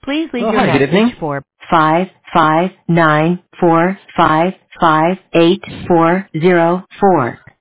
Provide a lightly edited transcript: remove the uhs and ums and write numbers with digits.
Please leave Oh, your hi, good message evening. for 55945584404.